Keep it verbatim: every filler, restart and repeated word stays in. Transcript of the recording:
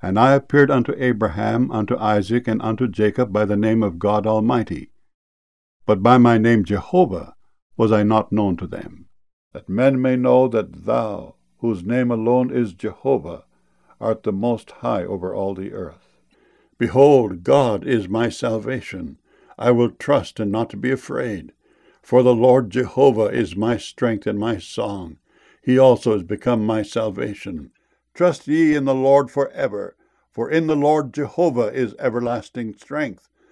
And I appeared unto Abraham, unto Isaac, and unto Jacob by the name of God Almighty. But by my name Jehovah was I not known to them, that men may know that thou, whose name alone is Jehovah, art the most high over all the earth. Behold, God is my salvation. I will trust and not be afraid. For the Lord Jehovah is my strength and my song. He also is become my salvation. Trust ye in the Lord forever, for in the Lord Jehovah is everlasting strength.